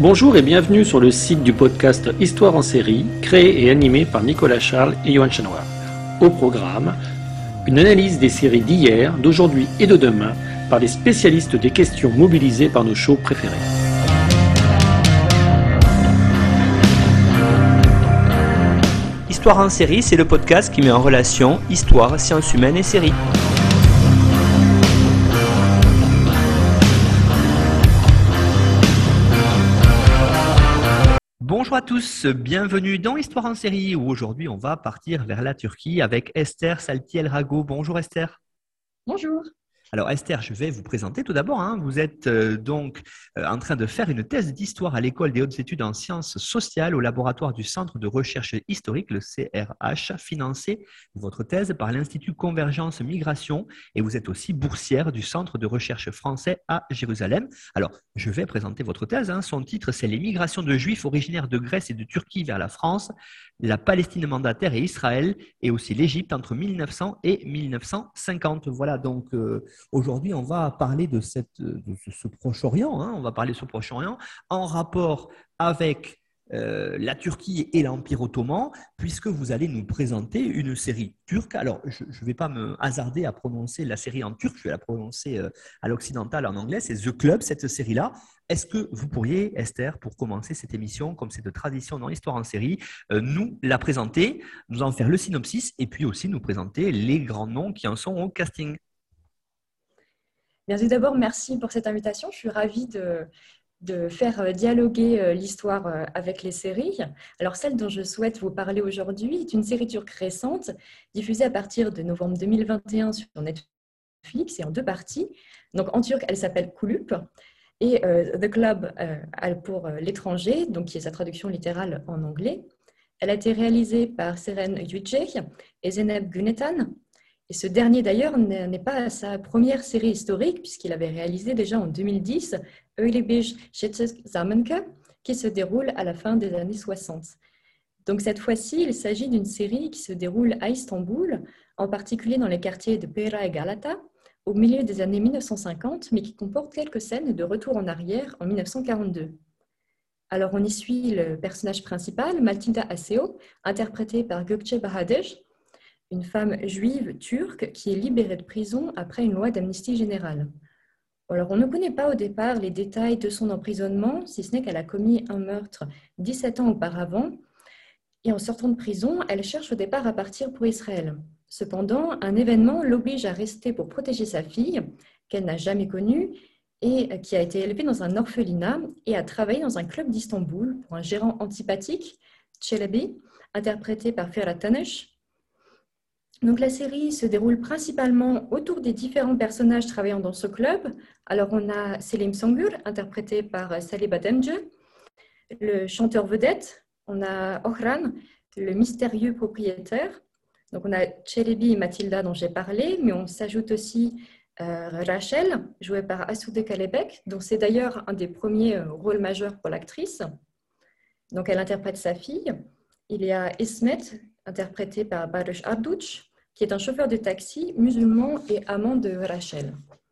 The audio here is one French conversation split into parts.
Bonjour et bienvenue sur le site du podcast Histoire en série, créé et animé par Nicolas Charles et Johan Chanoir. Au programme, une analyse des séries d'hier, d'aujourd'hui et de demain par les spécialistes des questions mobilisées par nos shows préférés. Histoire en série, c'est le podcast qui met en relation histoire, sciences humaines et séries. Bonjour à tous, bienvenue dans Histoire en série où aujourd'hui on va partir vers la Turquie avec Esther Saltiel-Rago. Bonjour Esther. Bonjour. Alors Esther, je vais vous présenter tout d'abord. Vous êtes en train de faire une thèse d'histoire à l'École des hautes études en sciences sociales au laboratoire du Centre de recherche historique, le CRH, financé votre thèse par l'Institut Convergence Migration et vous êtes aussi boursière du Centre de recherche français à Jérusalem. Alors, je vais présenter votre thèse. Son titre, c'est « Les migrations de Juifs originaires de Grèce et de Turquie vers la France, la Palestine mandataire et Israël et aussi l'Égypte entre 1900 et 1950 ». Voilà, donc… Aujourd'hui, on va parler de ce Proche-Orient, on va parler de ce Proche-Orient en rapport avec la Turquie et l'Empire ottoman, puisque vous allez nous présenter une série turque. Alors, je ne vais pas me hasarder à prononcer la série en turc, je vais la prononcer à l'occidental en anglais, c'est The Club, cette série-là. Est-ce que vous pourriez, Esther, pour commencer cette émission, comme c'est de tradition dans l'histoire en série, nous la présenter, nous en faire le synopsis et puis aussi nous présenter les grands noms qui en sont au casting? Bien, tout d'abord, merci pour cette invitation. Je suis ravie de faire dialoguer l'histoire avec les séries. Alors, celle dont je souhaite vous parler aujourd'hui est une série turque récente, diffusée à partir de novembre 2021 sur Netflix et en deux parties. Donc, en turc, elle s'appelle Kulüp et The Club pour l'étranger, donc qui est sa traduction littérale en anglais. Elle a été réalisée par Seren Yüce et Zeynep Günetan. Et ce dernier, d'ailleurs, n'est pas sa première série historique, puisqu'il avait réalisé déjà en 2010 Öyle bir Zamanke, qui se déroule à la fin des années 60. Donc cette fois-ci, il s'agit d'une série qui se déroule à Istanbul, en particulier dans les quartiers de Pera et Galata, au milieu des années 1950, mais qui comporte quelques scènes de retour en arrière en 1942. Alors on y suit le personnage principal, Matilda Aseo, interprétée par Gökçe Bahadır, une femme juive turque qui est libérée de prison après une loi d'amnistie générale. Alors, on ne connaît pas au départ les détails de son emprisonnement, si ce n'est qu'elle a commis un meurtre 17 ans auparavant. Et en sortant de prison, elle cherche au départ à partir pour Israël. Cependant, un événement l'oblige à rester pour protéger sa fille, qu'elle n'a jamais connue, et qui a été élevée dans un orphelinat et à travailler dans un club d'Istanbul pour un gérant antipathique, Çelebi, interprété par Ferhat Tanış. Donc la série se déroule principalement autour des différents personnages travaillant dans ce club. Alors on a Selim Sangur, interprété par Salih Bademce, le chanteur vedette. On a Ohran, le mystérieux propriétaire. Donc on a Çelebi et Matilda dont j'ai parlé, mais on s'ajoute aussi Rachel, jouée par Asude Kalebek, dont c'est d'ailleurs un des premiers rôles majeurs pour l'actrice. Donc elle interprète sa fille. Il y a Ismet, interprété par Barış Arduç, qui est un chauffeur de taxi musulman et amant de Rachel.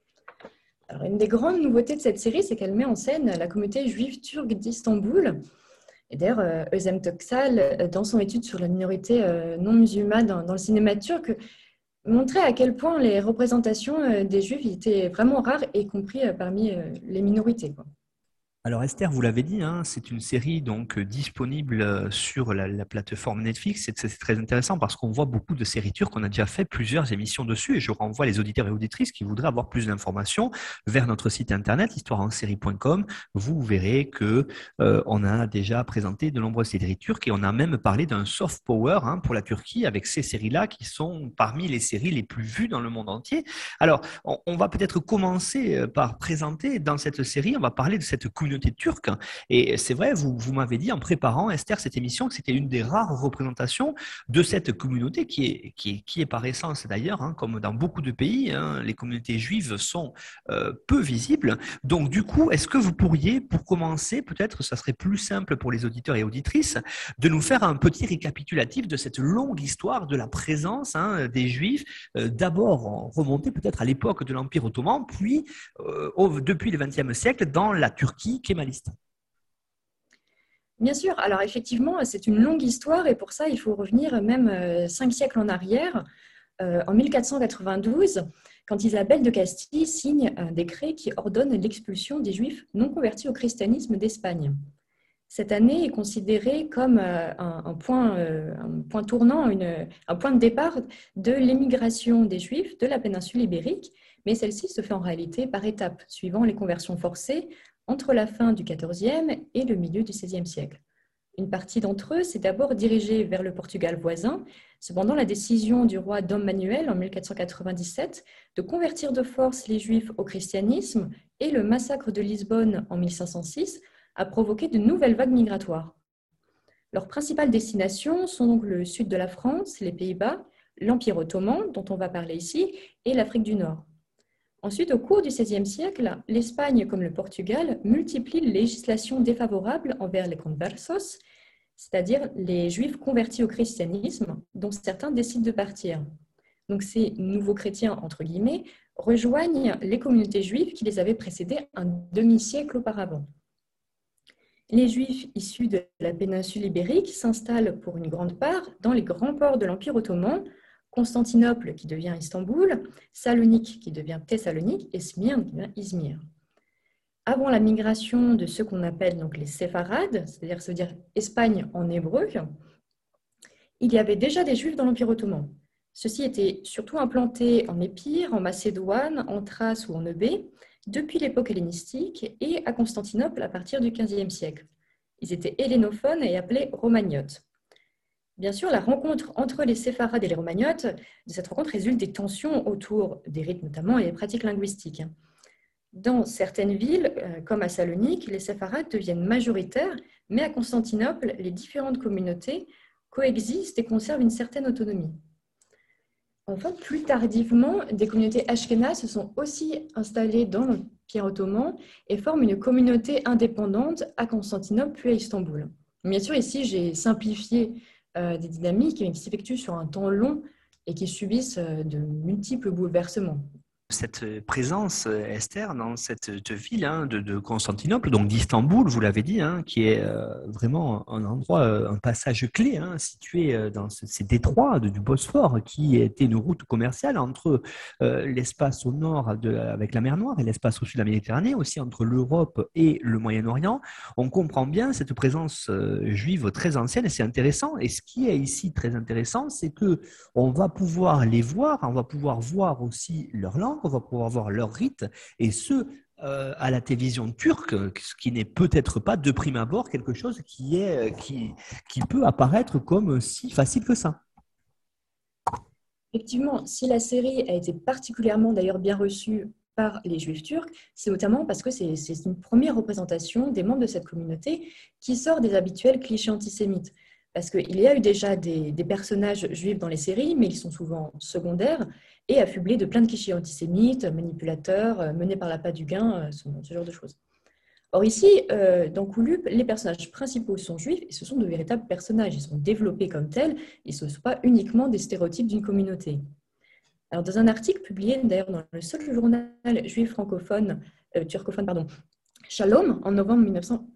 Alors, une des grandes nouveautés de cette série, c'est qu'elle met en scène la communauté juive turque d'Istanbul. Et d'ailleurs, Özlem Töksal, dans son étude sur la minorité non musulmane dans le cinéma turc, montrait à quel point les représentations des juifs étaient vraiment rares, y compris parmi les minorités. Alors Esther, vous l'avez dit, c'est une série donc disponible sur la plateforme Netflix. C'est très intéressant parce qu'on voit beaucoup de séries turques. On a déjà fait plusieurs émissions dessus et je renvoie les auditeurs et auditrices qui voudraient avoir plus d'informations vers notre site internet histoireensérie.com. Vous verrez que on a déjà présenté de nombreuses séries turques et on a même parlé d'un soft power pour la Turquie avec ces séries-là qui sont parmi les séries les plus vues dans le monde entier. Alors, on va peut-être commencer par présenter dans cette série, on va parler de cette communauté turque. Et c'est vrai, vous m'avez dit en préparant, Esther, cette émission, que c'était une des rares représentations de cette communauté qui est par essence d'ailleurs, comme dans beaucoup de pays, les communautés juives sont peu visibles. Donc du coup, est-ce que vous pourriez, pour commencer, peut-être ça serait plus simple pour les auditeurs et auditrices, de nous faire un petit récapitulatif de cette longue histoire de la présence des Juifs, d'abord remonter peut-être à l'époque de l'Empire ottoman, puis depuis le XXe siècle dans la Turquie kémaliste. Bien sûr, alors effectivement, c'est une longue histoire et pour ça, il faut revenir même 5 siècles en arrière, en 1492, quand Isabelle de Castille signe un décret qui ordonne l'expulsion des Juifs non convertis au christianisme d'Espagne. Cette année est considérée comme un point tournant, un point de départ de l'émigration des Juifs de la péninsule ibérique, mais celle-ci se fait en réalité par étapes, suivant les conversions forcées entre la fin du XIVe et le milieu du XVIe siècle. Une partie d'entre eux s'est d'abord dirigée vers le Portugal voisin. Cependant, la décision du roi Dom Manuel en 1497 de convertir de force les Juifs au christianisme et le massacre de Lisbonne en 1506 a provoqué de nouvelles vagues migratoires. Leurs principales destinations sont donc le sud de la France, les Pays-Bas, l'Empire ottoman, dont on va parler ici, et l'Afrique du Nord. Ensuite, au cours du XVIe siècle, l'Espagne, comme le Portugal, multiplie les législations défavorables envers les conversos, c'est-à-dire les Juifs convertis au christianisme, dont certains décident de partir. Donc ces nouveaux chrétiens, entre guillemets, rejoignent les communautés juives qui les avaient précédés un demi-siècle auparavant. Les Juifs issus de la péninsule ibérique s'installent pour une grande part dans les grands ports de l'Empire ottoman, Constantinople qui devient Istanbul, Salonique qui devient Thessalonique et Smyrne qui devient Izmir. Avant la migration de ceux qu'on appelle donc les séfarades, c'est-à-dire ça veut dire Espagne en hébreu, il y avait déjà des Juifs dans l'Empire ottoman. Ceux-ci étaient surtout implantés en Épire, en Macédoine, en Thrace ou en Eubée, depuis l'époque hellénistique et à Constantinople à partir du XVe siècle. Ils étaient hellénophones et appelés romagnotes. Bien sûr, la rencontre entre les séfarades et les romagnotes, de cette rencontre résulte des tensions autour des rites notamment et des pratiques linguistiques. Dans certaines villes, comme à Salonique, les séfarades deviennent majoritaires, mais à Constantinople, les différentes communautés coexistent et conservent une certaine autonomie. Enfin, plus tardivement, des communautés ashkénazes se sont aussi installées dans l'Empire ottoman et forment une communauté indépendante à Constantinople puis à Istanbul. Bien sûr, ici, j'ai simplifié des dynamiques qui s'effectuent sur un temps long et qui subissent de multiples bouleversements. Cette présence, Esther, dans cette ville de Constantinople, donc d'Istanbul, vous l'avez dit, qui est vraiment un endroit, un passage clé, situé dans ces détroits du Bosphore, qui était une route commerciale entre l'espace au nord avec la mer Noire et l'espace au sud de la Méditerranée, aussi entre l'Europe et le Moyen-Orient. On comprend bien cette présence juive très ancienne et c'est intéressant. Et ce qui est ici très intéressant, c'est qu'on va pouvoir les voir, on va pouvoir voir aussi leur langue, on va pouvoir voir leurs rites, et ce, à la télévision turque, ce qui n'est peut-être pas de prime abord quelque chose qui peut apparaître comme si facile que ça. Effectivement, si la série a été particulièrement d'ailleurs bien reçue par les Juifs turcs, c'est notamment parce que c'est une première représentation des membres de cette communauté qui sort des habituels clichés antisémites. Parce qu'il y a eu déjà des personnages juifs dans les séries, mais ils sont souvent secondaires et affublés de plein de clichés antisémites, manipulateurs, menés par l'appât du gain, ce genre de choses. Or ici, dans Kulup, les personnages principaux sont juifs et ce sont de véritables personnages. Ils sont développés comme tels et ce ne sont pas uniquement des stéréotypes d'une communauté. Alors, dans un article publié d'ailleurs dans le seul journal juif francophone, turcophone, Shalom, en novembre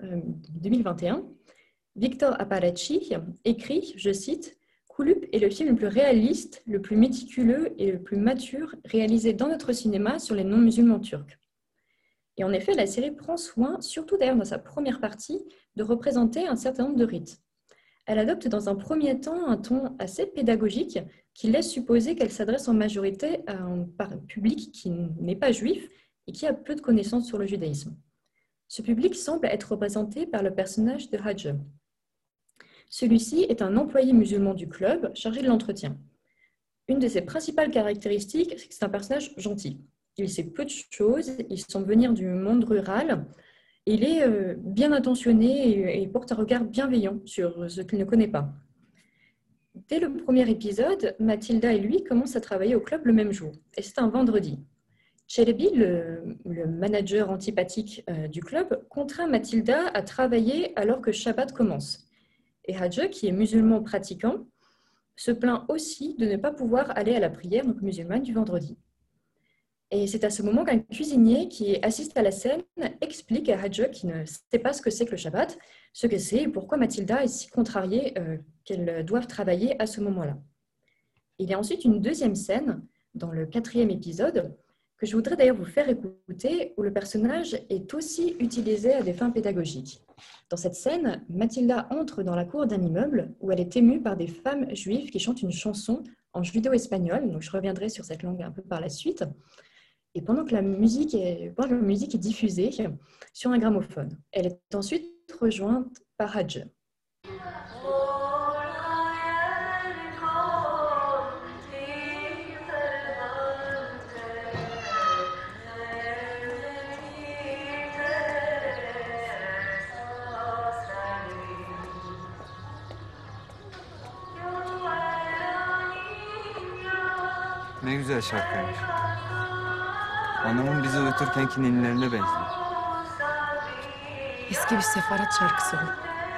2021, Victor Apparecci écrit, je cite, « Kulup est le film le plus réaliste, le plus méticuleux et le plus mature réalisé dans notre cinéma sur les non-musulmans turcs. » Et en effet, la série prend soin, surtout d'ailleurs dans sa première partie, de représenter un certain nombre de rites. Elle adopte dans un premier temps un ton assez pédagogique qui laisse supposer qu'elle s'adresse en majorité à un public qui n'est pas juif et qui a peu de connaissances sur le judaïsme. Ce public semble être représenté par le personnage de Hadj. Celui-ci est un employé musulman du club chargé de l'entretien. Une de ses principales caractéristiques, c'est que c'est un personnage gentil. Il sait peu de choses, il semble venir du monde rural, il est bien intentionné et porte un regard bienveillant sur ce qu'il ne connaît pas. Dès le premier épisode, Mathilda et lui commencent à travailler au club le même jour, et c'est un vendredi. Çelebi, le manager antipathique du club, contraint Mathilda à travailler alors que Shabbat commence. Et Hadj, qui est musulman pratiquant, se plaint aussi de ne pas pouvoir aller à la prière musulmane du vendredi. Et c'est à ce moment qu'un cuisinier qui assiste à la scène explique à Hadje, qui ne sait pas ce que c'est que le Shabbat, ce que c'est et pourquoi Mathilda est si contrariée qu'elle doive travailler à ce moment-là. Il y a ensuite une deuxième scène, dans le 4e épisode, que je voudrais d'ailleurs vous faire écouter, où le personnage est aussi utilisé à des fins pédagogiques. Dans cette scène, Mathilda entre dans la cour d'un immeuble où elle est émue par des femmes juives qui chantent une chanson en judéo-espagnol, donc je reviendrai sur cette langue un peu par la suite, et pendant que la musique est diffusée sur un gramophone. Elle est ensuite rejointe par Hadj. Ne güzel şarkıymış. Anamın bizi uyuturkenki ninnilerine benziyor. Eski bir sefarat şarkısı bu.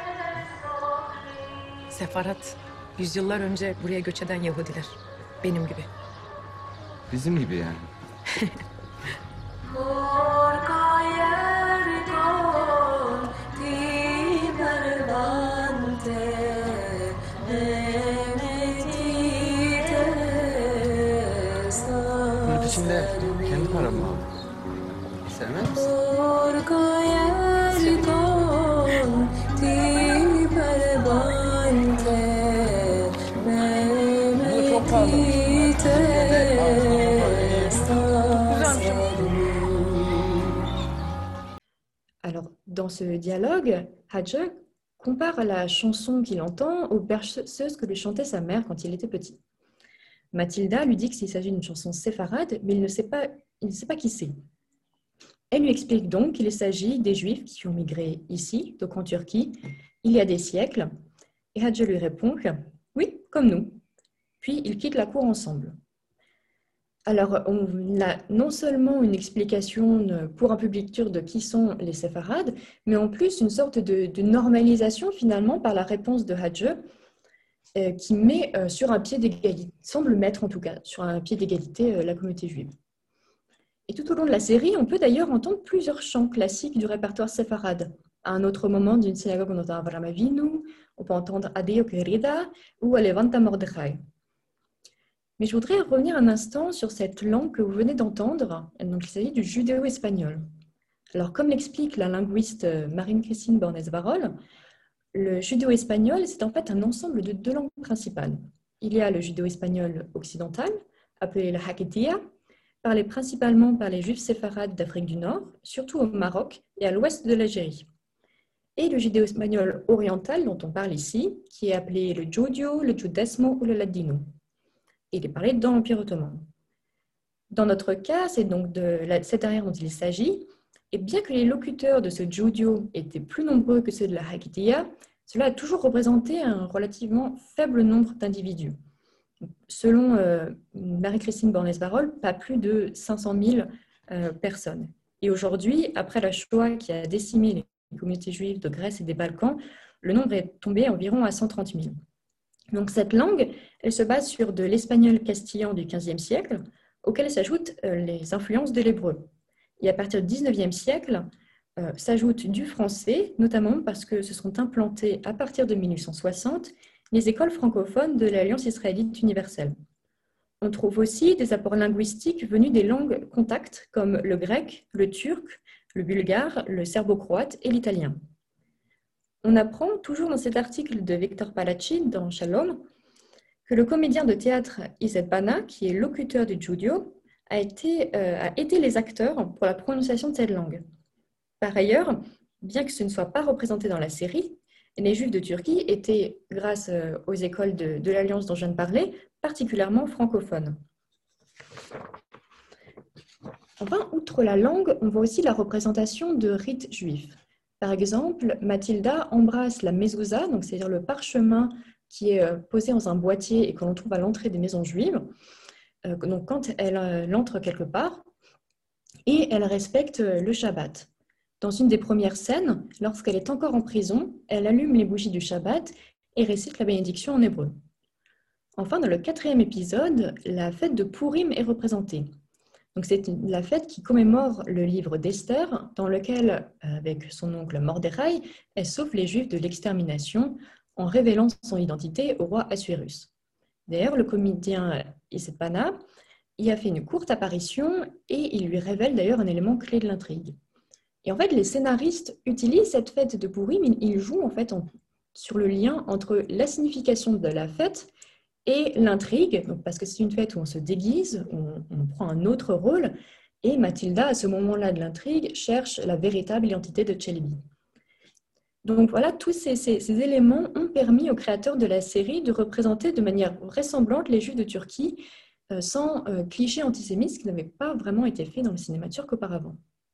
Sefarat, yüzyıllar önce buraya göç eden Yahudiler. Benim gibi. Bizim gibi yani. Bunun içinde kendi param mı abi? Sevmez misin? Bu çok pahalı. Alors, dans ce dialogue, Hadj compare la chanson qu'il entend aux berceuses que lui chantait sa mère quand il était petit. Mathilda lui dit qu'il s'agit d'une chanson séfarade, mais il ne sait pas qui c'est. Elle lui explique donc qu'il s'agit des Juifs qui ont migré ici, donc en Turquie, il y a des siècles. Et Hadj lui répond que oui, comme nous. Puis ils quittent la cour ensemble. Alors, on a non seulement une explication pour un public turc de qui sont les séfarades, mais en plus une sorte de normalisation finalement par la réponse de Hadj, qui met sur un pied d'égalité, semble mettre en tout cas sur un pied d'égalité la communauté juive. Et tout au long de la série, on peut d'ailleurs entendre plusieurs chants classiques du répertoire séfarade. À un autre moment d'une synagogue, on entend Avraham Avinu, on peut entendre Adeo Querida ou Alevanta Mordechai. Mais je voudrais revenir un instant sur cette langue que vous venez d'entendre. Donc, il s'agit du judéo-espagnol. Alors, comme l'explique la linguiste Marine-Christine Bornes-Varol, le judéo-espagnol, c'est en fait un ensemble de deux langues principales. Il y a le judéo-espagnol occidental, appelé le Haketia, parlé principalement par les juifs séfarades d'Afrique du Nord, surtout au Maroc et à l'ouest de l'Algérie. Et le judéo-espagnol oriental dont on parle ici, qui est appelé le Judio, le Judesmo ou le Ladino. Il est parlé dans l'Empire ottoman. Dans notre cas, c'est donc de cette arrière dont il s'agit, et bien que les locuteurs de ce Judio étaient plus nombreux que ceux de la Haketia, cela a toujours représenté un relativement faible nombre d'individus. Selon Marie-Christine Bornes-Varol, pas plus de 500 000 personnes. Et aujourd'hui, après la Shoah qui a décimé les communautés juives de Grèce et des Balkans, le nombre est tombé environ à 130 000. Donc cette langue, elle se base sur de l'espagnol castillan du XVe siècle, auquel s'ajoutent les influences de l'hébreu. Et à partir du XIXe siècle, s'ajoute du français, notamment parce que se sont implantées à partir de 1860 les écoles francophones de l'Alliance israélite universelle. On trouve aussi des apports linguistiques venus des langues contacts comme le grec, le turc, le bulgare, le serbo-croate et l'italien. On apprend, toujours dans cet article de Victor Palachin dans Shalom, que le comédien de théâtre Izet Bana, qui est locuteur du Judio, a aidé les acteurs pour la prononciation de cette langue. Par ailleurs, bien que ce ne soit pas représenté dans la série, les Juifs de Turquie étaient, grâce aux écoles de l'Alliance dont je viens de parler, particulièrement francophones. Enfin, outre la langue, on voit aussi la représentation de rites juifs. Par exemple, Mathilda embrasse la mezouza, donc c'est-à-dire le parchemin qui est posé dans un boîtier et que l'on trouve à l'entrée des maisons juives. Donc quand elle entre quelque part, et elle respecte le Shabbat. Dans une des premières scènes, lorsqu'elle est encore en prison, elle allume les bougies du Shabbat et récite la bénédiction en hébreu. Enfin, dans le 4e épisode, la fête de Purim est représentée. Donc, c'est la fête qui commémore le livre d'Esther, dans lequel, avec son oncle Mordechai, elle sauve les Juifs de l'extermination en révélant son identité au roi Assuérus. D'ailleurs, le comédien Isepana y a fait une courte apparition et il lui révèle d'ailleurs un élément clé de l'intrigue. Et en fait, les scénaristes utilisent cette fête de Pourim, mais ils jouent en fait sur le lien entre la signification de la fête et l'intrigue, parce que c'est une fête où on se déguise, où on prend un autre rôle, et Mathilda, à ce moment-là de l'intrigue, cherche la véritable identité de Celebi. Donc voilà, tous ces éléments ont permis aux créateurs de la série de représenter de manière vraisemblante les Juifs de Turquie sans clichés antisémites, ce qui n'avait pas vraiment été fait dans le cinéma turc auparavant.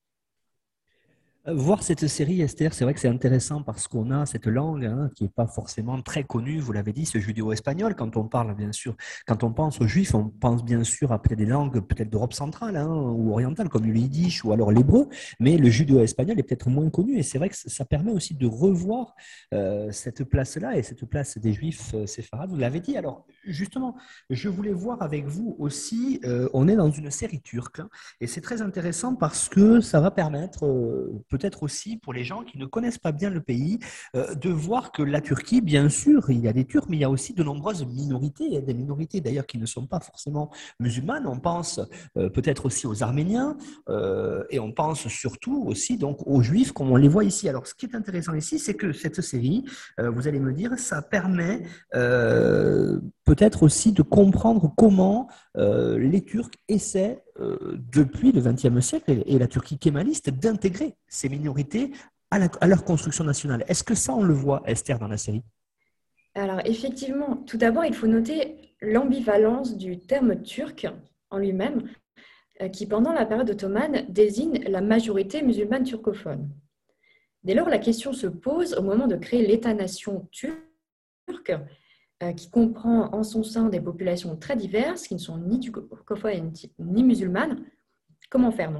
Voir cette série, Esther, c'est vrai que c'est intéressant parce qu'on a cette langue qui n'est pas forcément très connue, vous l'avez dit, ce judéo-espagnol. Quand on parle, bien sûr, quand on pense aux Juifs, on pense bien sûr à peut-être des langues peut-être d'Europe centrale ou orientale, comme le yiddish ou alors l'hébreu, mais le judéo-espagnol est peut-être moins connu et c'est vrai que ça permet aussi de revoir cette place-là et cette place des Juifs séfarades, vous l'avez dit. Alors, justement, je voulais voir avec vous aussi, on est dans une série turque et c'est très intéressant parce que ça va permettre peut-être aussi pour les gens qui ne connaissent pas bien le pays, de voir que la Turquie, bien sûr, il y a des Turcs, mais il y a aussi de nombreuses minorités. Il y a des minorités d'ailleurs qui ne sont pas forcément musulmanes. On pense peut-être aussi aux Arméniens et on pense surtout aussi donc aux Juifs comme on les voit ici. Alors, ce qui est intéressant ici, c'est que cette série, vous allez me dire, ça permet peut-être aussi de comprendre comment les Turcs essaient depuis le XXe siècle et la Turquie kémaliste d'intégrer ces minorités à leur construction nationale. Est-ce que ça, on le voit, Esther, dans la série? Alors effectivement, tout d'abord, il faut noter l'ambivalence du terme turc en lui-même, qui pendant la période ottomane désigne la majorité musulmane turcophone. Dès lors, la question se pose au moment de créer l'État-nation turc, qui comprend en son sein des populations très diverses, qui ne sont ni turcophones ni musulmanes. Comment faire donc ?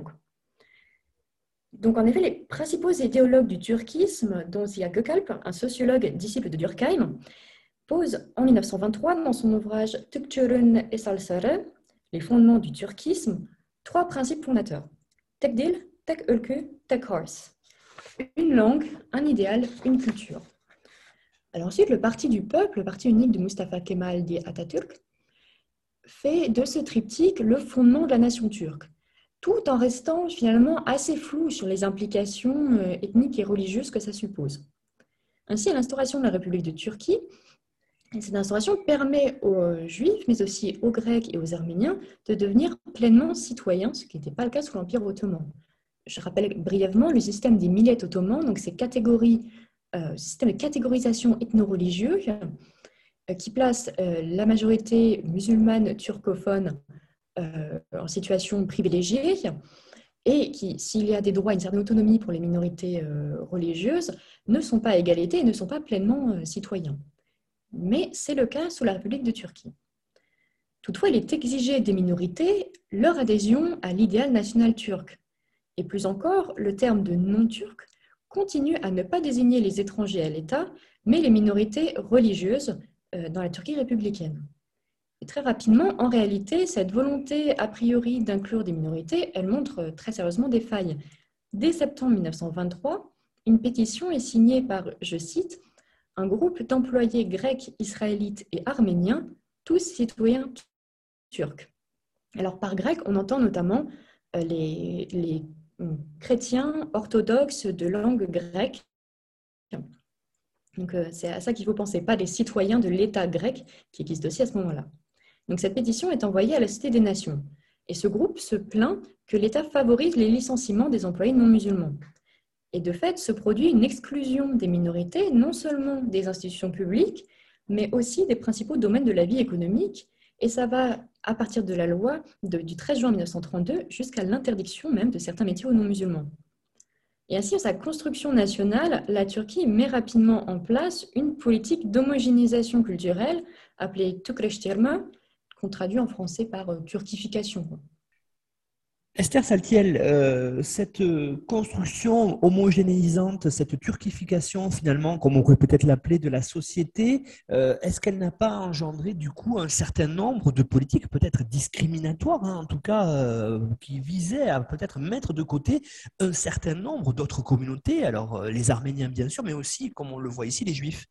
Donc, en effet, les principaux idéologues du turquisme, dont Ziya Gökalp, un sociologue disciple de Durkheim, pose en 1923 dans son ouvrage Türkçülüğün Esalları, les fondements du turquisme, 3 principes fondateurs. Tek dil, tek ülke, tek horse. Une langue, un idéal, une culture. Alors ensuite, le Parti du peuple, le parti unique de Mustafa Kemal dit Atatürk, fait de ce triptyque le fondement de la nation turque, tout en restant finalement assez flou sur les implications ethniques et religieuses que ça suppose. Ainsi, à l'instauration de la République de Turquie, cette instauration permet aux Juifs, mais aussi aux Grecs et aux Arméniens, de devenir pleinement citoyens, ce qui n'était pas le cas sous l'Empire ottoman. Je rappelle brièvement le système des millettes ottomans, donc ces catégories, système de catégorisation ethno-religieux qui place la majorité musulmane turcophone en situation privilégiée et qui, s'il y a des droits et une certaine autonomie pour les minorités religieuses, ne sont pas à égalité et ne sont pas pleinement citoyens. Mais c'est le cas sous la République de Turquie. Toutefois, il est exigé des minorités leur adhésion à l'idéal national turc. Et plus encore, le terme de non-turc continue à ne pas désigner les étrangers à l'État, mais les minorités religieuses dans la Turquie républicaine. Et très rapidement, en réalité, cette volonté a priori d'inclure des minorités, elle montre très sérieusement des failles. Dès septembre 1923, une pétition est signée par, je cite, « un groupe d'employés grecs, israélites et arméniens, tous citoyens turcs ». Alors par grec, on entend notamment les chrétiens orthodoxes de langue grecque. Donc c'est à ça qu'il faut penser, pas les citoyens de l'État grec qui existe aussi à ce moment-là. Donc cette pétition est envoyée à la Cité des Nations. Et ce groupe se plaint que l'État favorise les licenciements des employés non musulmans. Et de fait, se produit une exclusion des minorités, non seulement des institutions publiques, mais aussi des principaux domaines de la vie économique. Et ça va, à partir de la loi du 13 juin 1932, jusqu'à l'interdiction même de certains métiers aux non-musulmans. Et ainsi, dans sa construction nationale, la Turquie met rapidement en place une politique d'homogénéisation culturelle appelée Türkleştirme, qu'on traduit en français par turquification. Esther Saltiel, cette construction homogénéisante, cette turquification finalement, comme on pourrait peut-être l'appeler, de la société, est-ce qu'elle n'a pas engendré du coup un certain nombre de politiques peut-être discriminatoires, hein, en tout cas qui visaient à peut-être mettre de côté un certain nombre d'autres communautés, alors les Arméniens bien sûr, mais aussi, comme on le voit ici, les Juifs?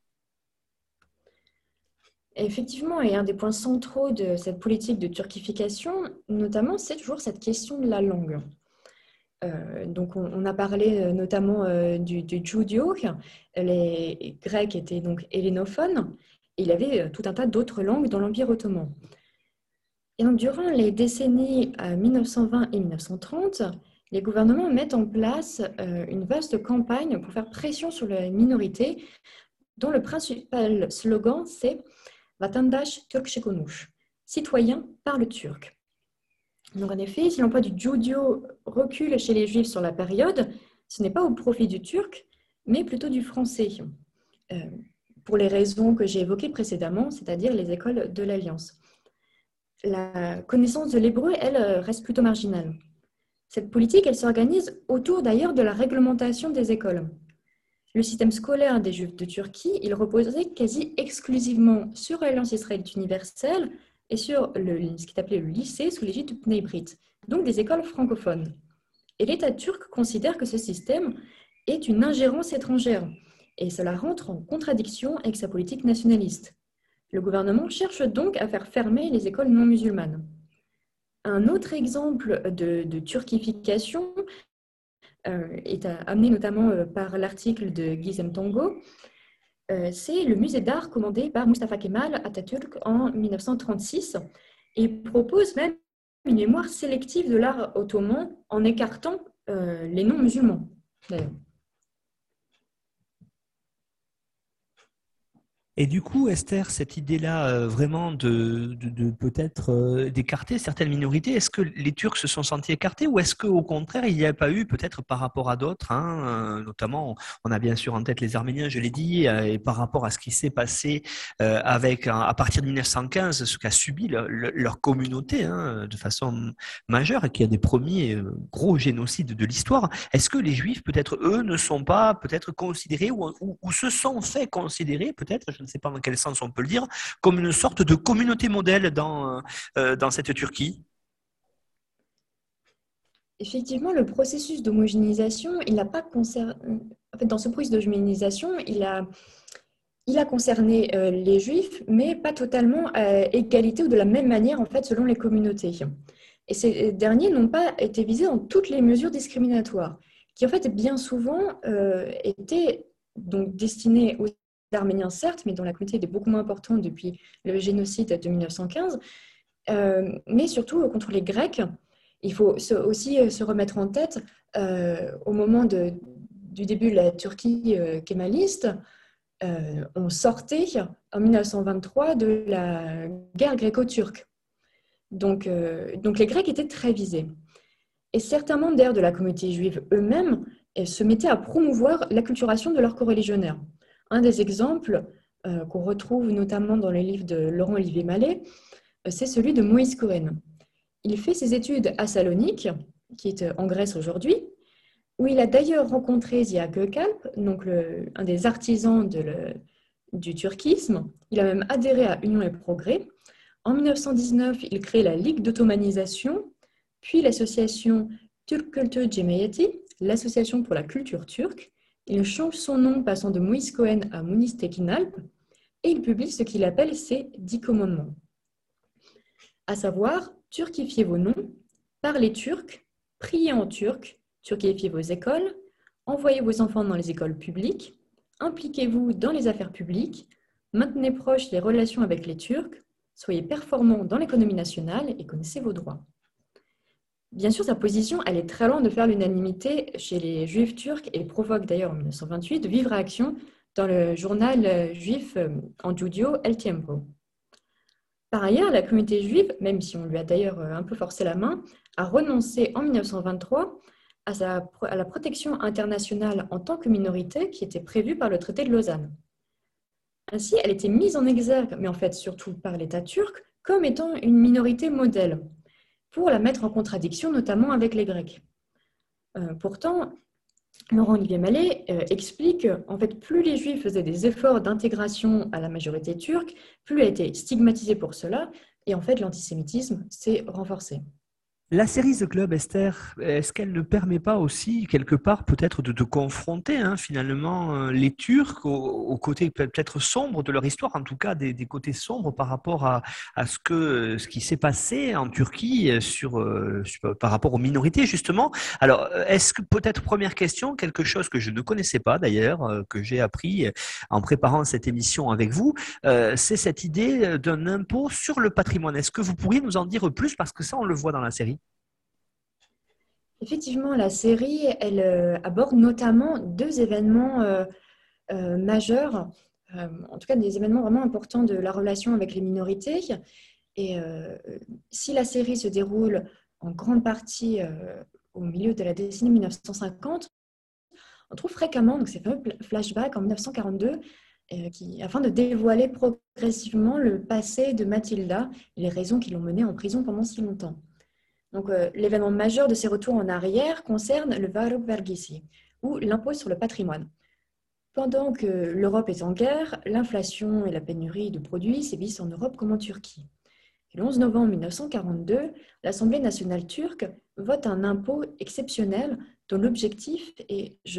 Effectivement, et un des points centraux de cette politique de turquification, notamment, c'est toujours cette question de la langue. Donc, on a parlé notamment du Judio. Les Grecs étaient donc hellénophones. Et il y avait tout un tas d'autres langues dans l'Empire ottoman. Et donc, durant les décennies 1920 et 1930, les gouvernements mettent en place une vaste campagne pour faire pression sur les minorités, dont le principal slogan, c'est Vatandaş Türkçe konuş, citoyen parle turc. Donc en effet, si l'emploi du judio recule chez les Juifs sur la période, ce n'est pas au profit du turc, mais plutôt du français, pour les raisons que j'ai évoquées précédemment, c'est-à-dire les écoles de l'Alliance. La connaissance de l'hébreu, elle, reste plutôt marginale. Cette politique, elle s'organise autour d'ailleurs de la réglementation des écoles. Le système scolaire des Juifs de Turquie, il reposait quasi exclusivement sur l'Alliance israélite universelle et sur ce qui est appelé le lycée sous l'égide du Bnei Brit, donc des écoles francophones. Et l'État turc considère que ce système est une ingérence étrangère et cela rentre en contradiction avec sa politique nationaliste. Le gouvernement cherche donc à faire fermer les écoles non musulmanes. Un autre exemple de turquification est amené notamment par l'article de Gizem Tongo, c'est le musée d'art commandé par Mustafa Kemal Atatürk en 1936 et propose même une mémoire sélective de l'art ottoman en écartant les non-musulmans, d'ailleurs. Et du coup, Esther, cette idée-là, vraiment de peut-être d'écarter certaines minorités, est-ce que les Turcs se sont sentis écartés ou est-ce qu'au contraire, il n'y a pas eu, peut-être par rapport à d'autres, hein, notamment, on a bien sûr en tête les Arméniens, je l'ai dit, et par rapport à ce qui s'est passé à partir de 1915, ce qu'a subi leur communauté hein, de façon majeure, et qui a des premiers gros génocides de l'histoire, est-ce que les Juifs, peut-être, eux, ne sont pas peut-être considérés ou se sont fait considérer, peut-être, je ne sais pas dans quel sens on peut le dire, comme une sorte de communauté modèle dans cette Turquie? Effectivement, le processus d'homogénéisation, il n'a pas concerné. En fait, dans ce processus d'homogénéisation, il a concerné les Juifs, mais pas totalement à égalité ou de la même manière, en fait, selon les communautés. Et ces derniers n'ont pas été visés dans toutes les mesures discriminatoires, qui en fait bien souvent étaient donc destinées aux Arméniens, certes, mais dont la communauté était beaucoup moins importante depuis le génocide de 1915, mais surtout contre les Grecs. Il faut aussi se remettre en tête, au moment du début de la Turquie kémaliste, on sortait en 1923 de la guerre gréco-turque. Donc les Grecs étaient très visés. Et certains membres d'ailleurs de la communauté juive eux-mêmes se mettaient à promouvoir l'acculturation de leurs coreligionnaires. Un des exemples qu'on retrouve notamment dans le livre de Laurent Olivier Mallet, c'est celui de Moïse Cohen. Il fait ses études à Salonique, qui est en Grèce aujourd'hui, où il a d'ailleurs rencontré Ziya Gökalp, donc un des artisans du turquisme. Il a même adhéré à Union et Progrès. En 1919, il crée la Ligue d'automanisation, puis l'association Türk Kültür Cemiyeti, l'association pour la culture turque. Il change son nom, passant de Moïse Cohen à Muniz Tekinalp, et il publie ce qu'il appelle ses 10 commandements. À savoir, turquifiez vos noms, parlez turc, priez en turc, turquifiez vos écoles, envoyez vos enfants dans les écoles publiques, impliquez-vous dans les affaires publiques, maintenez proches les relations avec les Turcs, soyez performants dans l'économie nationale et connaissez vos droits. Bien sûr, sa position, elle est très loin de faire l'unanimité chez les Juifs turcs et provoque d'ailleurs en 1928 de vives réactions dans le journal juif en judio El Tiempo. Par ailleurs, la communauté juive, même si on lui a d'ailleurs un peu forcé la main, a renoncé en 1923 à la protection internationale en tant que minorité qui était prévue par le traité de Lausanne. Ainsi, elle était mise en exergue, mais en fait surtout par l'État turc, comme étant une minorité modèle. pour la mettre en contradiction, notamment avec les Grecs. Pourtant, Laurent-Olivier Mallet explique en fait, plus les Juifs faisaient des efforts d'intégration à la majorité turque, plus elle était stigmatisée pour cela, et en fait l'antisémitisme s'est renforcé. La série The Club, Esther, est-ce qu'elle ne permet pas aussi, quelque part, peut-être de confronter finalement les Turcs au côté peut-être sombre de leur histoire, en tout cas des côtés sombres par rapport à ce qui s'est passé en Turquie par rapport aux minorités, justement. Alors, est-ce que peut-être, première question, quelque chose que je ne connaissais pas d'ailleurs, que j'ai appris en préparant cette émission avec vous, c'est cette idée d'un impôt sur le patrimoine. Est-ce que vous pourriez nous en dire plus, parce que ça, on le voit dans la série? Effectivement, la série, elle aborde notamment deux événements majeurs, en tout cas des événements vraiment importants de la relation avec les minorités. Et si la série se déroule en grande partie au milieu de la décennie 1950, on trouve fréquemment donc, ces fameux flashbacks en 1942 afin de dévoiler progressivement le passé de Matilda et les raisons qui l'ont menée en prison pendant si longtemps. Donc, l'événement majeur de ces retours en arrière concerne le Varug Vergisi, ou l'impôt sur le patrimoine. Pendant que l'Europe est en guerre, l'inflation et la pénurie de produits sévissent en Europe comme en Turquie. Et le 11 novembre 1942, l'Assemblée nationale turque vote un impôt exceptionnel dont l'objectif est, je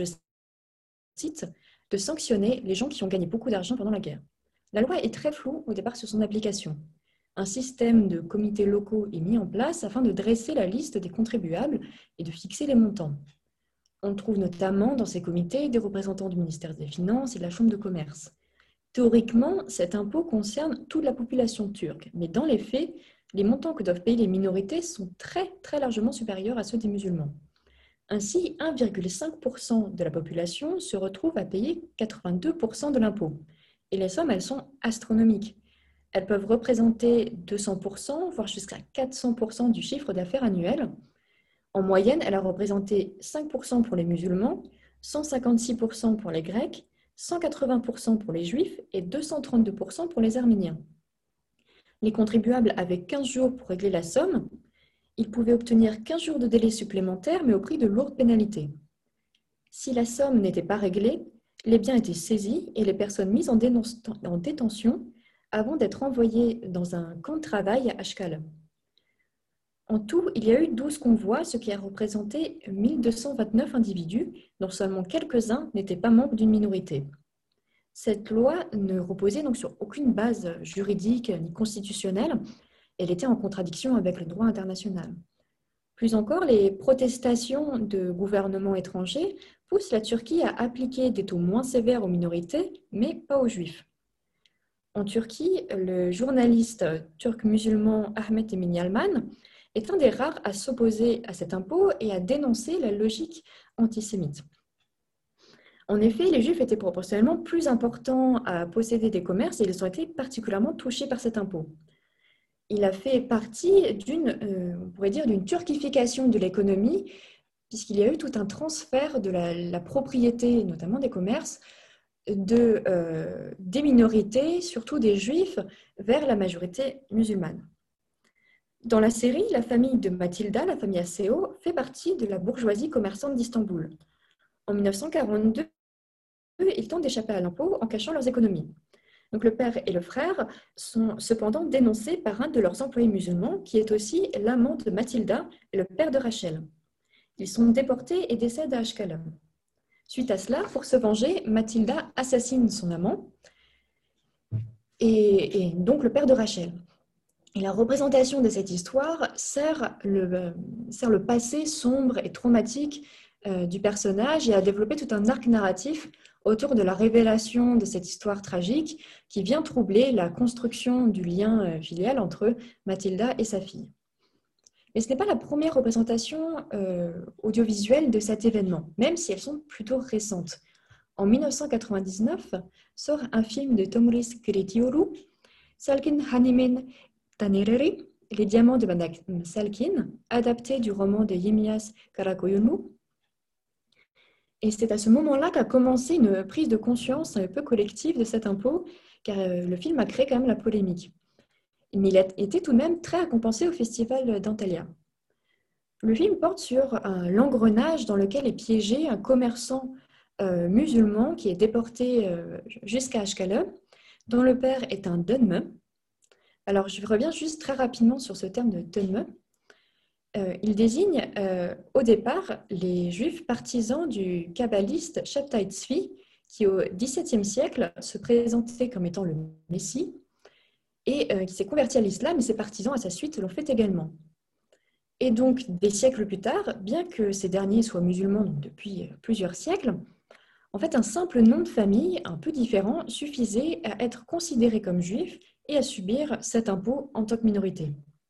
cite, de sanctionner les gens qui ont gagné beaucoup d'argent pendant la guerre. La loi est très floue au départ sur son application. Un système de comités locaux est mis en place afin de dresser la liste des contribuables et de fixer les montants. On trouve notamment dans ces comités des représentants du ministère des Finances et de la Chambre de commerce. Théoriquement, cet impôt concerne toute la population turque, mais dans les faits, les montants que doivent payer les minorités sont très, très largement supérieurs à ceux des musulmans. Ainsi, 1,5% de la population se retrouve à payer 82% de l'impôt. Et les sommes, elles sont astronomiques. Elles peuvent représenter 200%, voire jusqu'à 400% du chiffre d'affaires annuel. En moyenne, elle a représenté 5% pour les musulmans, 156% pour les Grecs, 180% pour les Juifs et 232% pour les Arméniens. Les contribuables avaient 15 jours pour régler la somme. Ils pouvaient obtenir 15 jours de délai supplémentaire, mais au prix de lourdes pénalités. Si la somme n'était pas réglée, les biens étaient saisis et les personnes mises en détention avant d'être envoyés dans un camp de travail à Ashkelon. En tout, il y a eu 12 convois, ce qui a représenté 1229 individus, dont seulement quelques-uns n'étaient pas membres d'une minorité. Cette loi ne reposait donc sur aucune base juridique ni constitutionnelle. Elle était en contradiction avec le droit international. Plus encore, les protestations de gouvernements étrangers poussent la Turquie à appliquer des taux moins sévères aux minorités, mais pas aux Juifs. En Turquie, le journaliste turc musulman Ahmet Emin Yalman est un des rares à s'opposer à cet impôt et à dénoncer la logique antisémite. En effet, les Juifs étaient proportionnellement plus importants à posséder des commerces et ils ont été particulièrement touchés par cet impôt. Il a fait partie on pourrait dire, d'une turquification de l'économie, puisqu'il y a eu tout un transfert de la propriété, notamment des commerces, des minorités, surtout des Juifs, vers la majorité musulmane. Dans la série, la famille de Matilda, la famille Aseo, fait partie de la bourgeoisie commerçante d'Istanbul. En 1942, ils tentent d'échapper à l'impôt en cachant leurs économies. Donc, le père et le frère sont cependant dénoncés par un de leurs employés musulmans, qui est aussi l'amant de Matilda et le père de Rachel. Ils sont déportés et décèdent à Ashkelon. Suite à cela, pour se venger, Matilda assassine son amant et donc le père de Rachel. Et la représentation de cette histoire sert le passé sombre et traumatique du personnage et a développé tout un arc narratif autour de la révélation de cette histoire tragique qui vient troubler la construction du lien filial entre Matilda et sa fille. Mais ce n'est pas la première représentation audiovisuelle de cet événement, même si elles sont plutôt récentes. En 1999, sort un film de Tomris Kretioğlu, Salkin Hanimin Tanereri, Les diamants de Madame Salkin, adapté du roman de Yemias Karakoyunlu. Et c'est à ce moment-là qu'a commencé une prise de conscience un peu collective de cet impôt, car le film a créé quand même la polémique. Mais il a été tout de même très récompensé au festival d'Antalya. Le film porte sur l'engrenage dans lequel est piégé un commerçant musulman qui est déporté jusqu'à Ashkelon, dont le père est un Dunme. Alors, je reviens juste très rapidement sur ce terme de Dunme. Il désigne au départ les juifs partisans du kabbaliste Shabtai Tzvi, qui au XVIIe siècle se présentait comme étant le Messie et qui s'est converti à l'islam, et ses partisans à sa suite l'ont fait également. Et donc, des siècles plus tard, bien que ces derniers soient musulmans depuis plusieurs siècles, en fait, un simple nom de famille un peu différent suffisait à être considéré comme juif et à subir cet impôt en tant que minorité.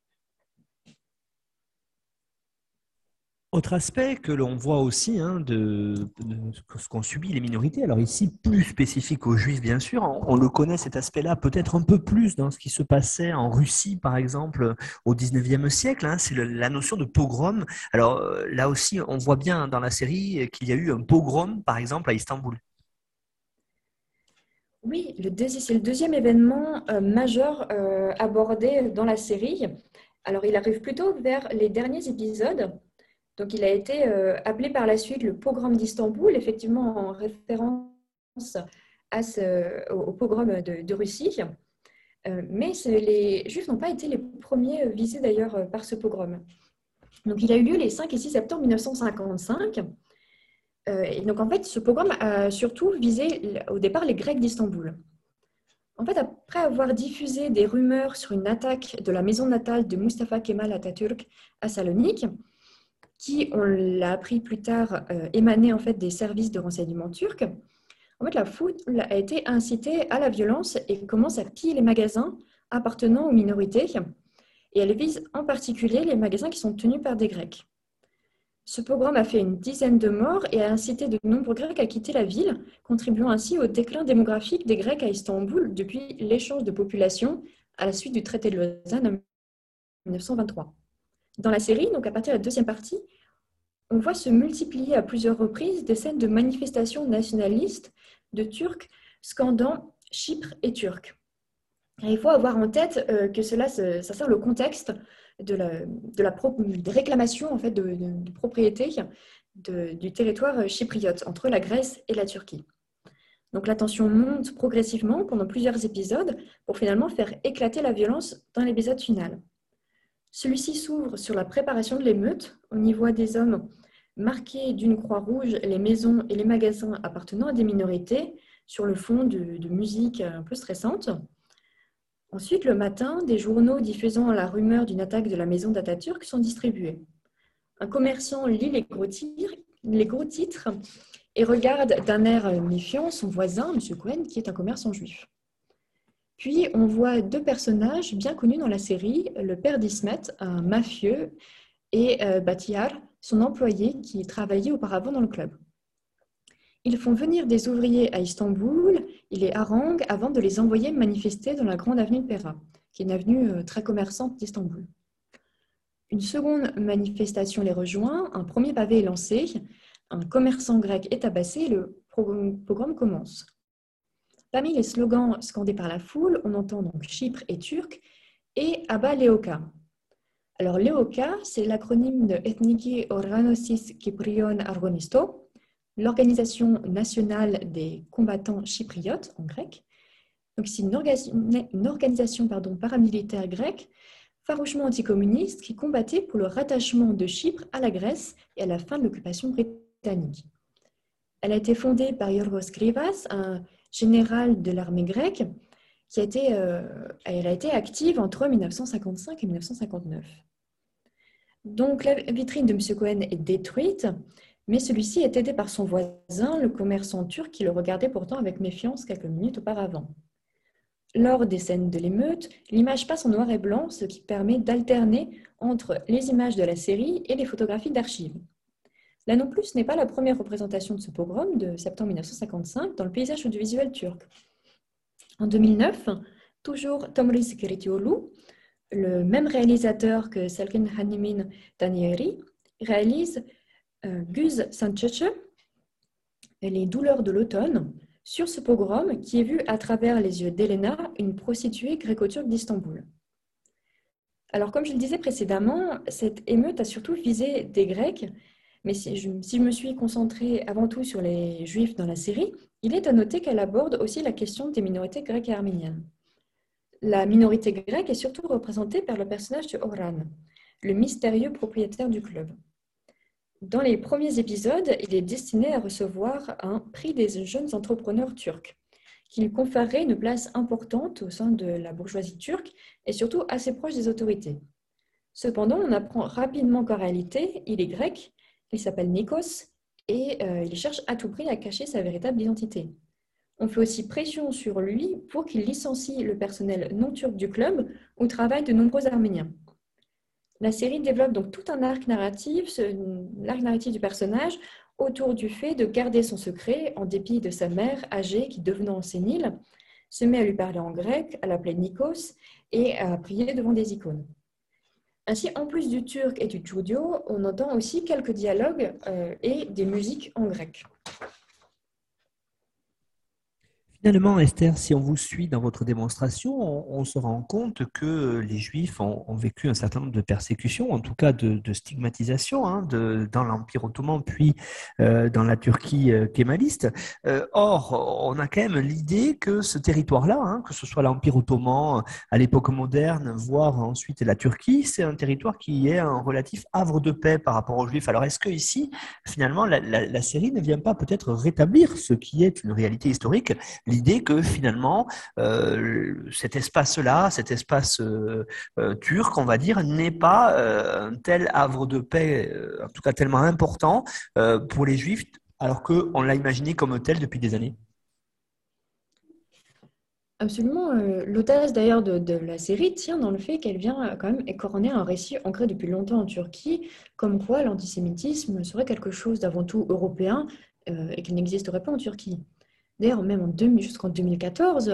Autre aspect que l'on voit aussi de ce qu'ont subi les minorités, alors ici plus spécifique aux Juifs bien sûr, on le connaît cet aspect-là peut-être un peu plus dans ce qui se passait en Russie par exemple au 19e siècle, c'est la notion de pogrom. Alors là aussi on voit bien dans la série qu'il y a eu un pogrom par exemple à Istanbul. Oui, c'est le deuxième événement majeur abordé dans la série. Alors il arrive plutôt vers les derniers épisodes. Donc, il a été appelé par la suite le pogrom d'Istanbul, effectivement en référence au pogrom de Russie. Mais les Juifs n'ont pas été les premiers visés d'ailleurs par ce pogrom. Donc, il a eu lieu les 5 et 6 septembre 1955. Et donc, en fait, ce pogrom a surtout visé au départ les Grecs d'Istanbul. En fait, après avoir diffusé des rumeurs sur une attaque de la maison natale de Mustafa Kemal Atatürk à Salonique, qui, on l'a appris plus tard, émanait en fait des services de renseignement turcs. En fait, la foule a été incitée à la violence et commence à piller les magasins appartenant aux minorités. Et elle vise en particulier les magasins qui sont tenus par des Grecs. Ce pogrom a fait une dizaine de morts et a incité de nombreux Grecs à quitter la ville, contribuant ainsi au déclin démographique des Grecs à Istanbul depuis l'échange de population à la suite du traité de Lausanne en 1923. Dans la série, donc à partir de la deuxième partie, on voit se multiplier à plusieurs reprises des scènes de manifestations nationalistes de Turcs scandant Chypre et Turc. Et il faut avoir en tête que ça sert le contexte des réclamations en fait, de propriété du territoire chypriote entre la Grèce et la Turquie. Donc la tension monte progressivement pendant plusieurs épisodes pour finalement faire éclater la violence dans l'épisode final. Celui-ci s'ouvre sur la préparation de l'émeute. On y voit des hommes marqués d'une croix rouge, les maisons et les magasins appartenant à des minorités, sur le fond de musique un peu stressante. Ensuite, le matin, des journaux diffusant la rumeur d'une attaque de la maison d'Atatürk sont distribués. Un commerçant lit les gros titres et regarde d'un air méfiant son voisin, M. Cohen, qui est un commerçant juif. Puis, on voit deux personnages bien connus dans la série, le père d'Ismet, un mafieux, et Batiyar, son employé qui travaillait auparavant dans le club. Ils font venir des ouvriers à Istanbul, ils les haranguent avant de les envoyer manifester dans la grande avenue de Pera, qui est une avenue très commerçante d'Istanbul. Une seconde manifestation les rejoint, un premier pavé est lancé, un commerçant grec est tabassé et le pogrom commence. Parmi les slogans scandés par la foule, on entend donc Chypre et Turc et Aba Leoka. Alors Leoka, c'est l'acronyme de Ethniki Organosis Kyprion Argonisto, l'organisation nationale des combattants chypriotes en grec. Donc c'est une organisation paramilitaire grecque farouchement anticommuniste qui combattait pour le rattachement de Chypre à la Grèce et à la fin de l'occupation britannique. Elle a été fondée par Yorgos Grivas, un général de l'armée grecque, elle a été active entre 1955 et 1959. Donc la vitrine de M. Cohen est détruite, mais celui-ci est aidé par son voisin, le commerçant turc, qui le regardait pourtant avec méfiance quelques minutes auparavant. Lors des scènes de l'émeute, l'image passe en noir et blanc, ce qui permet d'alterner entre les images de la série et les photographies d'archives. Là non plus, ce n'est pas la première représentation de ce pogrom de septembre 1955 dans le paysage audiovisuel turc. En 2009, toujours Tomris Kiritioglu, le même réalisateur que Selkin Hanimin Danieri, réalise Guz Sanchece, Les douleurs de l'automne, sur ce pogrom qui est vu à travers les yeux d'Elena, une prostituée gréco-turque d'Istanbul. Alors, comme je le disais précédemment, cette émeute a surtout visé des Grecs, mais si je me suis concentrée avant tout sur les Juifs dans la série, il est à noter qu'elle aborde aussi la question des minorités grecques et arméniennes. La minorité grecque est surtout représentée par le personnage de Orhan, le mystérieux propriétaire du club. Dans les premiers épisodes, il est destiné à recevoir un prix des jeunes entrepreneurs turcs, qui lui conférerait une place importante au sein de la bourgeoisie turque et surtout assez proche des autorités. Cependant, on apprend rapidement qu'en réalité, il est grec, il s'appelle Nikos et il cherche à tout prix à cacher sa véritable identité. On fait aussi pression sur lui pour qu'il licencie le personnel non turc du club où travaillent de nombreux Arméniens. La série développe donc tout un arc narratif du personnage autour du fait de garder son secret en dépit de sa mère âgée qui, devenant sénile, se met à lui parler en grec, à l'appeler Nikos et à prier devant des icônes. Ainsi, en plus du turc et du judio, on entend aussi quelques dialogues et des musiques en grec. Finalement, Esther, si on vous suit dans votre démonstration, on se rend compte que les Juifs ont vécu un certain nombre de persécutions, en tout cas de stigmatisation, dans l'Empire ottoman, puis dans la Turquie kémaliste. Or, on a quand même l'idée que ce territoire-là, que ce soit l'Empire ottoman à l'époque moderne, voire ensuite la Turquie, c'est un territoire qui est un relatif havre de paix par rapport aux Juifs. Alors, est-ce que ici, finalement, la série ne vient pas peut-être rétablir ce qui est une réalité historique, l'idée que finalement, cet espace-là, cet espace turc, on va dire, n'est pas un tel havre de paix, en tout cas tellement important pour les Juifs, alors qu'on l'a imaginé comme tel depuis des années? Absolument. L'audace d'ailleurs de la série tient dans le fait qu'elle vient quand même écorner un récit ancré depuis longtemps en Turquie, comme quoi l'antisémitisme serait quelque chose d'avant tout européen et qu'il n'existerait pas en Turquie. D'ailleurs, même jusqu'en 2014,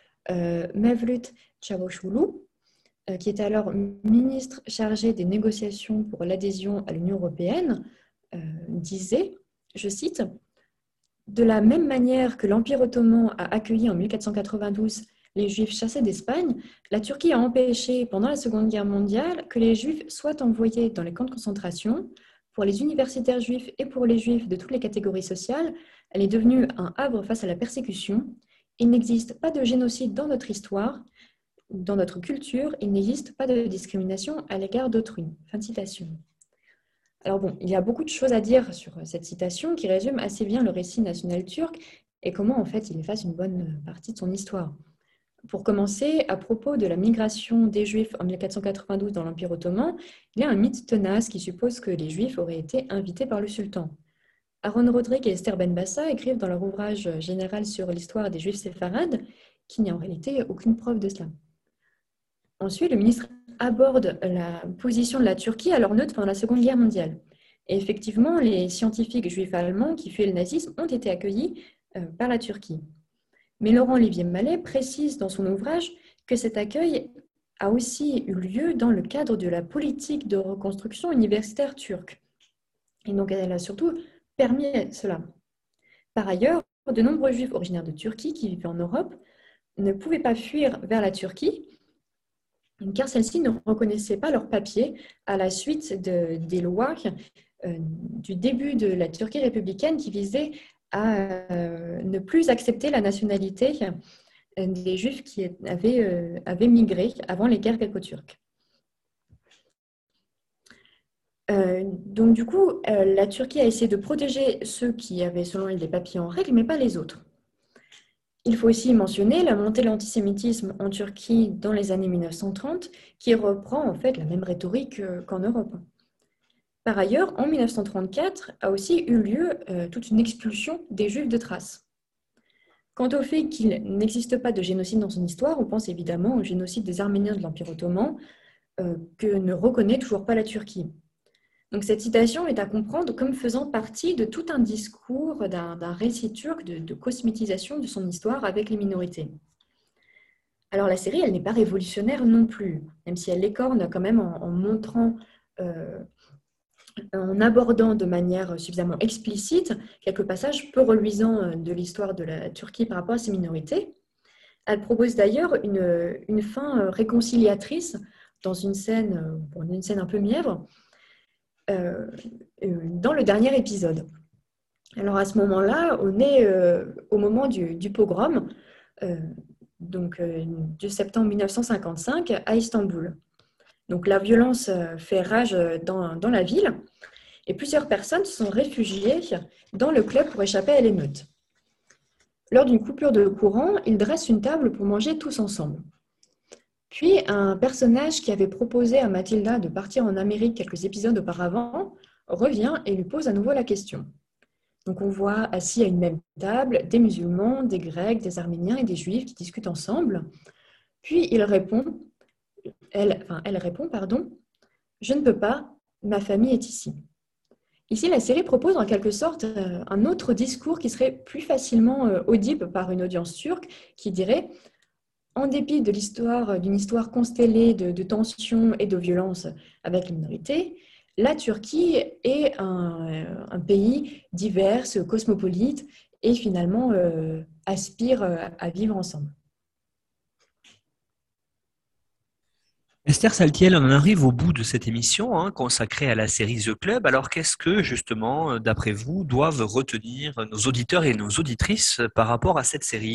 Mevlut Çavuşoğlu, qui était alors ministre chargé des négociations pour l'adhésion à l'Union européenne, disait, je cite, « De la même manière que l'Empire ottoman a accueilli en 1492 les Juifs chassés d'Espagne, la Turquie a empêché pendant la Seconde Guerre mondiale que les Juifs soient envoyés dans les camps de concentration. Pour les universitaires juifs et pour les Juifs de toutes les catégories sociales, elle est devenue un havre face à la persécution. Il n'existe pas de génocide dans notre histoire, dans notre culture, il n'existe pas de discrimination à l'égard d'autrui. » Fin de citation. Alors bon, il y a beaucoup de choses à dire sur cette citation qui résume assez bien le récit national turc et comment en fait il efface une bonne partie de son histoire. Pour commencer, à propos de la migration des Juifs en 1492 dans l'Empire ottoman, il y a un mythe tenace qui suppose que les Juifs auraient été invités par le sultan. Aaron Rodrigue et Esther Benbassa écrivent dans leur ouvrage général sur l'histoire des Juifs séfarades qu'il n'y a en réalité aucune preuve de cela. Ensuite, le ministre aborde la position de la Turquie à leur neutre pendant la Seconde Guerre mondiale. Et effectivement, les scientifiques juifs allemands qui fuyaient le nazisme ont été accueillis par la Turquie. Mais Laurent-Olivier Mallet précise dans son ouvrage que cet accueil a aussi eu lieu dans le cadre de la politique de reconstruction universitaire turque. Et donc, elle a surtout permis cela. Par ailleurs, de nombreux Juifs originaires de Turquie qui vivaient en Europe ne pouvaient pas fuir vers la Turquie car celle-ci ne reconnaissait pas leurs papiers à la suite des lois du début de la Turquie républicaine qui visaient à ne plus accepter la nationalité des Juifs qui avaient migré avant les guerres gréco-turques. Donc du coup, la Turquie a essayé de protéger ceux qui avaient selon elle des papiers en règle, mais pas les autres. Il faut aussi mentionner la montée de l'antisémitisme en Turquie dans les années 1930, qui reprend en fait la même rhétorique qu'en Europe. Par ailleurs, en 1934 a aussi eu lieu toute une expulsion des Juifs de Thrace. Quant au fait qu'il n'existe pas de génocide dans son histoire, on pense évidemment au génocide des Arméniens de l'Empire ottoman, que ne reconnaît toujours pas la Turquie. Donc cette citation est à comprendre comme faisant partie de tout un discours, d'un récit turc de cosmétisation de son histoire avec les minorités. Alors la série, elle n'est pas révolutionnaire non plus, même si elle l'écorne quand même en montrant, en abordant de manière suffisamment explicite quelques passages peu reluisants de l'histoire de la Turquie par rapport à ces minorités. Elle propose d'ailleurs une fin réconciliatrice dans une scène un peu mièvre, dans le dernier épisode. Alors à ce moment-là, on est au moment du pogrom, de septembre 1955 à Istanbul. Donc la violence fait rage dans la ville et plusieurs personnes se sont réfugiées dans le club pour échapper à l'émeute. Lors d'une coupure de courant, ils dressent une table pour manger tous ensemble. Puis un personnage qui avait proposé à Mathilda de partir en Amérique quelques épisodes auparavant revient et lui pose à nouveau la question. Donc on voit assis à une même table des musulmans, des grecs, des arméniens et des juifs qui discutent ensemble. Puis elle répond, je ne peux pas, ma famille est ici. Ici, la série propose en quelque sorte un autre discours qui serait plus facilement audible par une audience turque qui dirait, en dépit d'une histoire constellée de tensions et de violences avec les minorités, la Turquie est un pays divers, cosmopolite et finalement aspire à vivre ensemble. Esther Saltiel, on en arrive au bout de cette émission consacrée à la série The Club. Alors, qu'est-ce que, justement, d'après vous, doivent retenir nos auditeurs et nos auditrices par rapport à cette série ?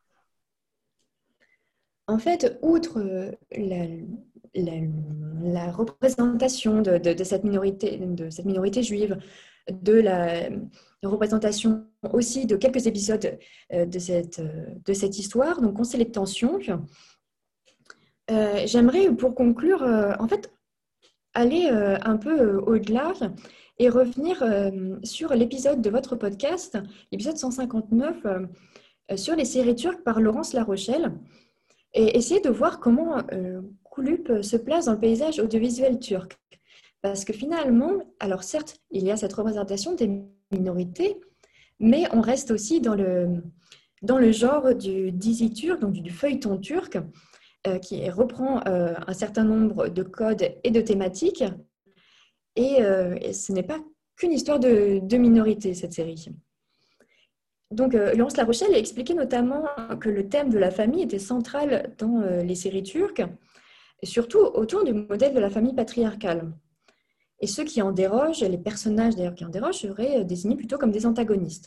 En fait, outre la représentation de cette minorité juive, de la représentation aussi de quelques épisodes de cette histoire, donc on sait les tensions. J'aimerais, pour conclure, en fait, aller un peu au-delà et revenir sur l'épisode de votre podcast, l'épisode 159, sur les séries turques par Laurence La Rochelle, et essayer de voir comment Kulüp se place dans le paysage audiovisuel turc. Parce que finalement, alors certes, il y a cette représentation des minorités, mais on reste aussi dans le genre du dizi turc, donc du feuilleton turc, qui reprend un certain nombre de codes et de thématiques. Et ce n'est pas qu'une histoire de minorité, cette série. Donc, Laurence La Rochelle a expliqué notamment que le thème de la famille était central dans les séries turques, et surtout autour du modèle de la famille patriarcale. Et ceux qui en dérogent, les personnages d'ailleurs qui en dérogent, seraient désignés plutôt comme des antagonistes.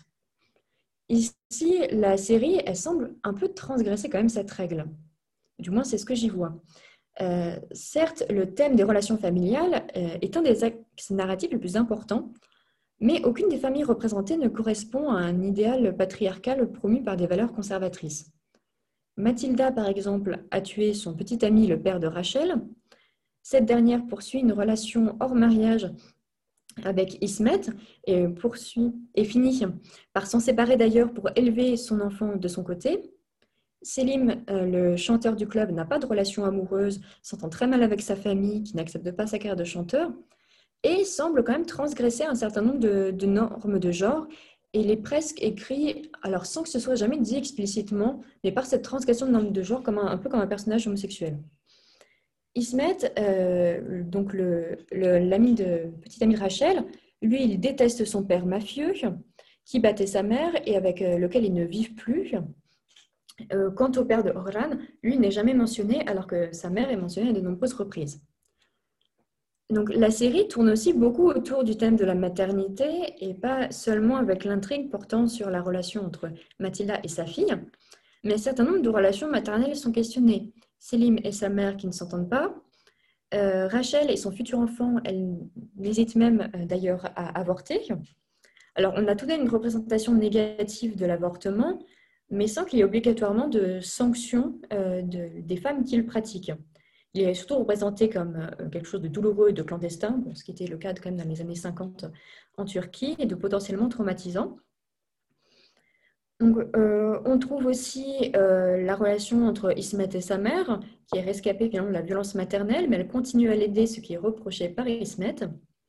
Ici, la série, elle semble un peu transgresser quand même cette règle. Du moins, c'est ce que j'y vois. Certes, le thème des relations familiales est un des axes narratifs les plus importants, mais aucune des familles représentées ne correspond à un idéal patriarcal promu par des valeurs conservatrices. Mathilda, par exemple, a tué son petit ami, le père de Rachel. Cette dernière poursuit une relation hors mariage avec Ismet et finit par s'en séparer d'ailleurs pour élever son enfant de son côté. Selim, le chanteur du club, n'a pas de relation amoureuse, s'entend très mal avec sa famille, qui n'accepte pas sa carrière de chanteur, et semble quand même transgresser un certain nombre de normes de genre. Et il est presque écrit, alors sans que ce soit jamais dit explicitement, mais par cette transgression de normes de genre, un peu comme un personnage homosexuel. Ismet, donc petit ami de Rachel, lui, il déteste son père mafieux, qui battait sa mère et avec lequel ils ne vivent plus. Quant au père de Orhan, lui n'est jamais mentionné alors que sa mère est mentionnée à de nombreuses reprises. Donc, la série tourne aussi beaucoup autour du thème de la maternité et pas seulement avec l'intrigue portant sur la relation entre Mathilda et sa fille, mais un certain nombre de relations maternelles sont questionnées. Selim et sa mère qui ne s'entendent pas, Rachel et son futur enfant, elle hésite même d'ailleurs à avorter. Alors, on a tout de même une représentation négative de l'avortement, mais sans qu'il y ait obligatoirement de sanctions des femmes qui le pratiquent. Il est surtout représenté comme quelque chose de douloureux et de clandestin, ce qui était le cas quand même dans les années 50 en Turquie, et de potentiellement traumatisant. Donc, on trouve aussi la relation entre Ismet et sa mère, qui est rescapée finalement de la violence maternelle, mais elle continue à l'aider, ce qui est reproché par Ismet.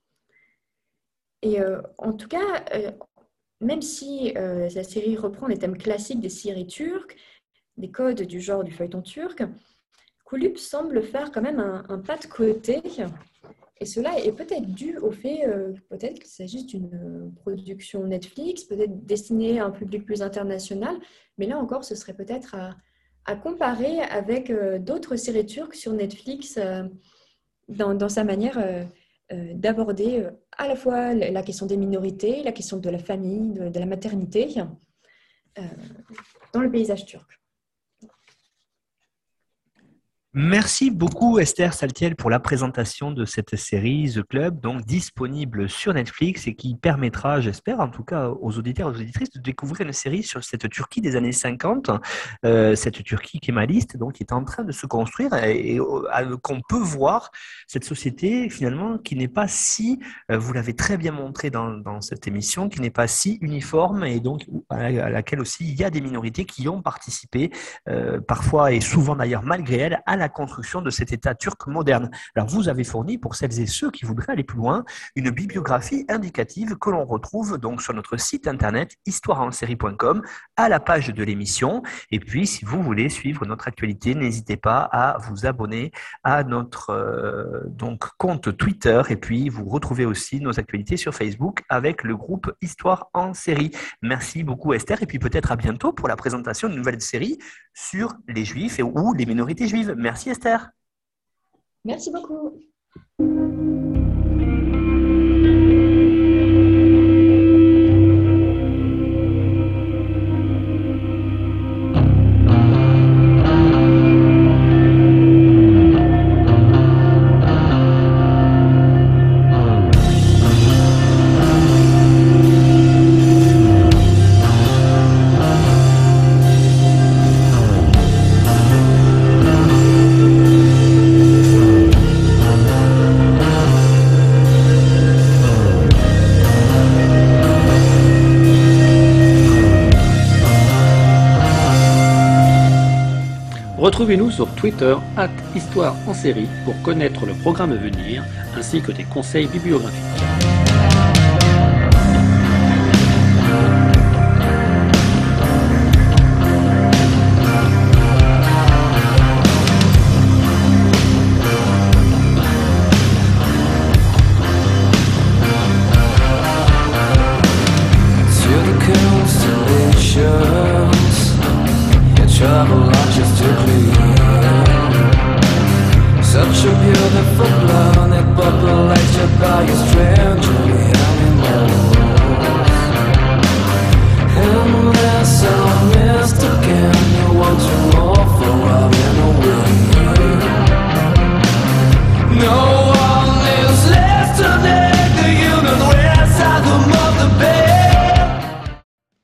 Et en tout cas, même si la série reprend les thèmes classiques des séries turques, des codes du genre du feuilleton turc, Kulüp semble faire quand même un pas de côté, et cela est peut-être dû au fait peut-être qu'il s'agit d'une production Netflix, peut-être destinée à un public plus international, mais là encore, ce serait peut-être à comparer avec d'autres séries turques sur Netflix dans sa manière d'aborder à la fois la question des minorités, la question de la famille, de la maternité dans le paysage turc. Merci beaucoup Esther Saltiel pour la présentation de cette série The Club, donc disponible sur Netflix et qui permettra, j'espère en tout cas aux auditeurs et aux auditrices, de découvrir une série sur cette Turquie des années 50, cette Turquie kémaliste, donc qui est en train de se construire et qu'on peut voir cette société finalement qui n'est pas si, vous l'avez très bien montré dans cette émission, qui n'est pas si uniforme et donc à laquelle aussi il y a des minorités qui ont participé parfois et souvent d'ailleurs malgré elles à la construction de cet État turc moderne. Alors vous avez fourni pour celles et ceux qui voudraient aller plus loin une bibliographie indicative que l'on retrouve donc sur notre site internet histoireensérie.com à la page de l'émission. Et puis si vous voulez suivre notre actualité, n'hésitez pas à vous abonner à notre donc compte Twitter et puis vous retrouvez aussi nos actualités sur Facebook avec le groupe Histoire en série. Merci beaucoup Esther et puis peut-être à bientôt pour la présentation d'une nouvelle série sur les Juifs ou les minorités juives. Merci Esther. Merci beaucoup. Retrouvez-nous sur Twitter @Histoire en série pour connaître le programme à venir ainsi que des conseils bibliographiques. Travel artistically. Such a beautiful planet populated by a stranger.